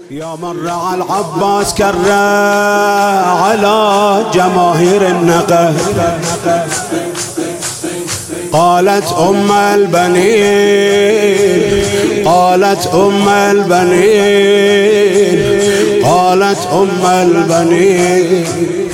يا من رعى العباس كره على جماهير النقد. قالت أم البنين، قالت أم البنين، قالت أم البنين،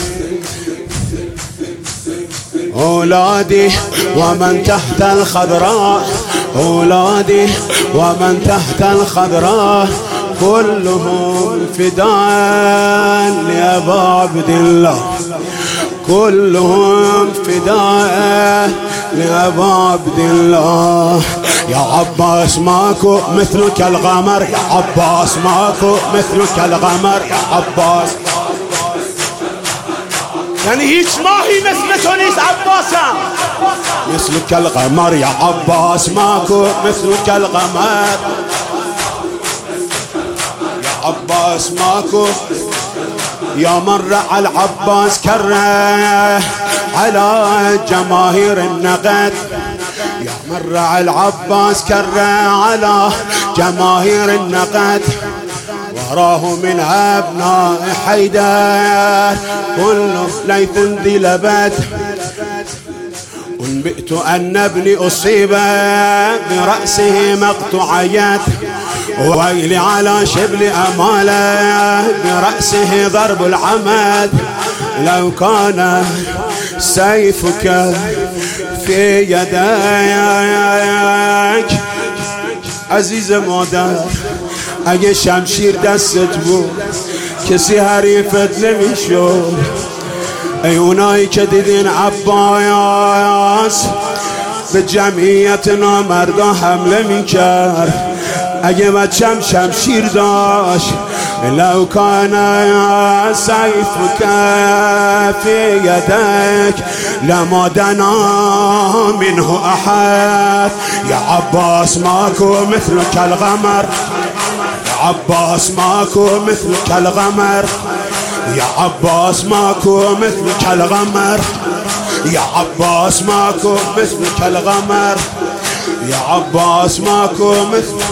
أولادي ومن تحت الخضراء، أولادي ومن تحت الخضراء كلهم فداء لأبا عبد الله، كلهم فداء لأبا عبد الله. يا عباس ماكو مثلك الغمر، يا عباس ماكو مثلك الغمر، يا عباس. يعني هيك ما هي مثل تونس عباسا مثلك الغمر، يا عباس ماكو مثلك الغمر، يا عباس ماكو. يا من رعى العباس كره على جماهير النقد، يا من رعى العباس كره على جماهير النقد. وراه من أبناء حيدر كل ليث ذي لبد. أنبئت أن ابني أصيب برأسه مقطوعيات، ويلي على شبل أماله برأسه ضرب العمد. لو كان سيفك في يديك عزيز مادر، اگه شمشیر دستت بود کسی حریفت نمیشد. ای اونایی که دیدین عباس به جمعیت نامردا حمله میکرد، اگه بچم شمشیر داشت، لو کان سیفک فی یدک لما دنا منه احد. یا عباس ماکو مثلک الغمر، عباس ماكو مثلك الغمر، يا عباس ماكو مثلك الغمر، يا عباس ماكو مثلك الغمر، يا عباس ماكو مثلك.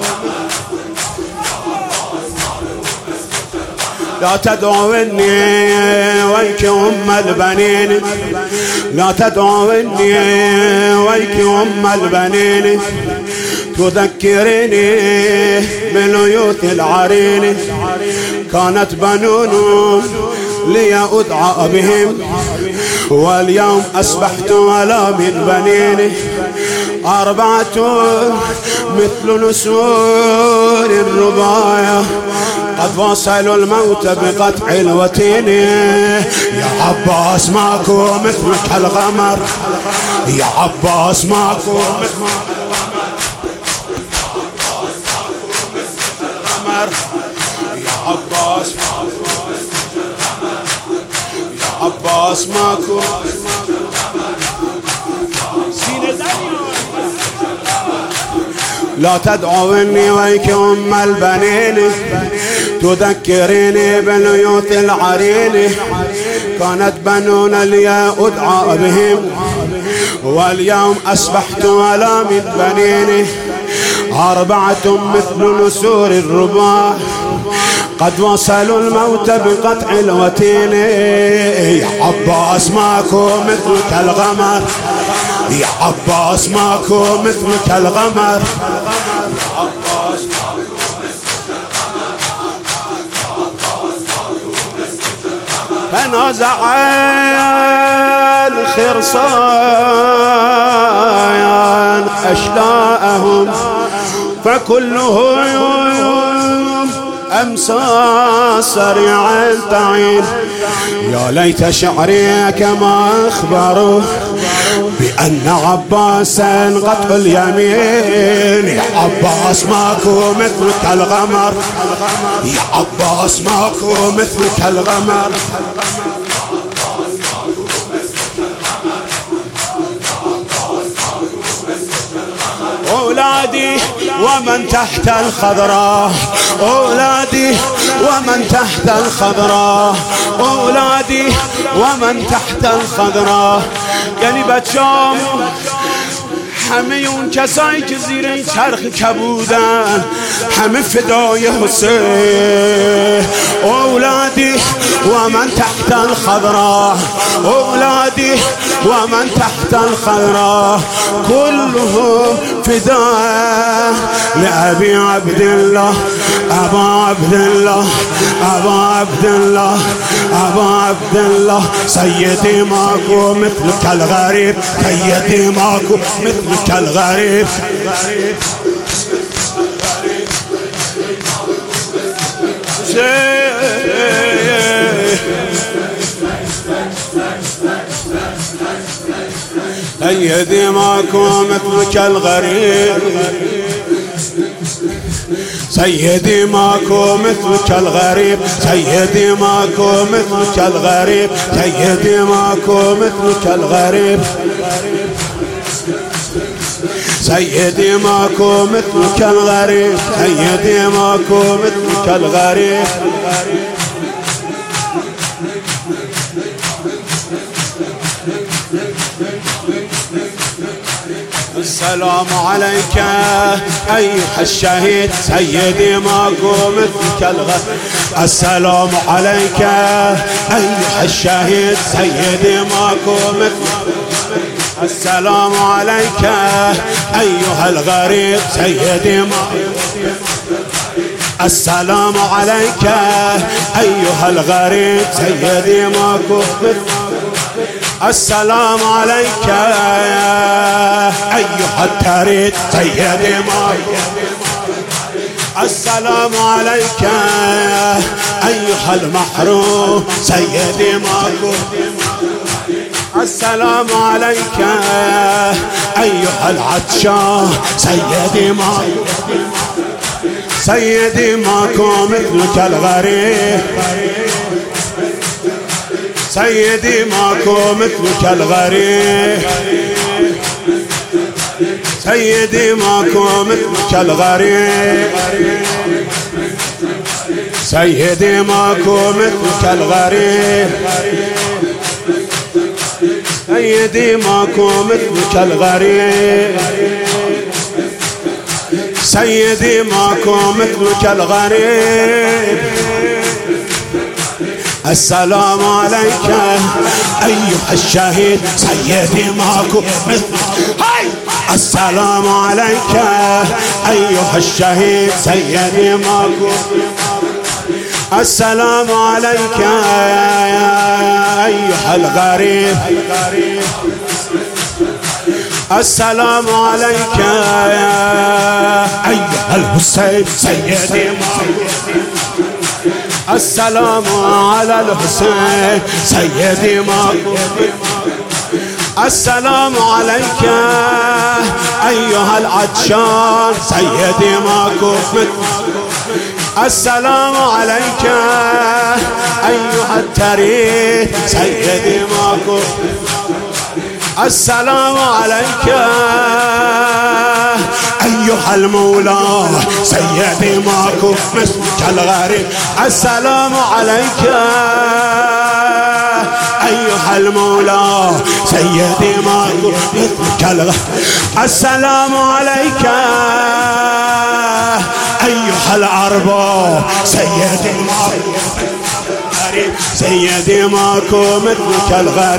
لا تدعوني ويك أم البنين، لا تدعوني ويك أم البنين، تذكرني بليوث العرين. كانت بنون لي أدعى بهم، واليوم أصبحت ولا من بنين. أربعة مثل نسور الرباية قد وصلوا الموت بقطع الوتين. يا عباس ماكو مثلك الغمر، يا عباس ماكو مثلك الغمر، يا عباس، يا عباس ماكو. لا تدعوني ويك أم البنين، تذكريني بليوث العرين. كانت بنون لي أدعى بهم، واليوم أصبحت ولا من بنين. أربعة مثل نسور الرباح قد وصلوا الموت بقطع الوتين. يا عباس ماكو مثلك الغمر، يا عباس ماكو مثلك الغمر، يا عباس ماكو مثلك الغمر. فنازع الخرصان أشلاءهم فكلهم أمسى سريعا تعين. يا ليت شعري كما أخبروا بأن عباسا قطع اليمين. يا عباس ماكو مثلك الغمر، يا عباس ماكو مثلك الغمر. أولادي ومن تحت الخضراء، أولادي ومن تحت الخضراء، أولادي ومن تحت الخضراء. يعني بچام همه اون کسایی که زیر این چرخ کبودن همه فدای حسین. اولادی و من تحت الخضراء، اولادی و من تحت الخضراء كلهم فداء لأبي عبد الله، أبا عبد الله، أبا عبد الله، أبا عبد الله. سيدي ماكو مثلك الغريب، سيدي ماكو مثلك الغريب. سيدي ماكو مثلك الغريب، سيدي ماكو مثلك الغريب، سيدي ماكو مثلك الغريب، سيدي ماكو مثلك الغريب، سيدي ماكو مثلك الغريب، سيدي ماكو مثلك الغريب. السلام عليك أيها الشهيد، سيدي ماكو مثلك الغريب. السلام عليك أيها الشهيد، سيدي ماكو مثلك. السلام عليك أيها الغريب، سيدي ماكو. السلام عليك أيها الغريب، سيدي ماكو. السلام عليك أيها التريد، سيدي ماكو. السلام عليك أيها المحروم، سيدي ماكو. السلام عليك أيها العطشان، سيدي ماكو. سيدي ماكو مثلك الغريب، سيدي ماكو مثلك الغريب، سيدي ماكو مثلك الغريب، سيدي ماكو مثلك الغريب، سيدي ماكو مثلك الغريب، سيدي ماكو مثلك الغريب. السلام عليك أيها الشهيد، سيدي ماكو مثلك. السلام عليك أيها الشهيد، سيدي ماكو. السلام عليك أيها الغريب، السلام عليك أيها الحسين، سيدي ماكو. السلام على الحسين، سيدي ماكو. السلام عليك أيها العطشان، سيدي ماكو. السلام عليك أيها التريد، سيدي ماكو. السلام عليك أيها المولى، سيدي ماكو مثلك الغريب. السلام عليك أيها المولى، سيدي ماكو مثلك الغريب. السلام عليك أيها الأرباب، سيدي ماكو. سيدي ماكو مثلك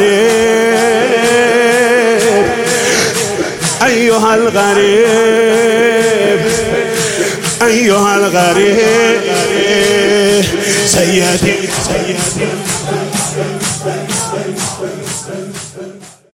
الغريب، أيها الغريب، أيها الغريب. سيدي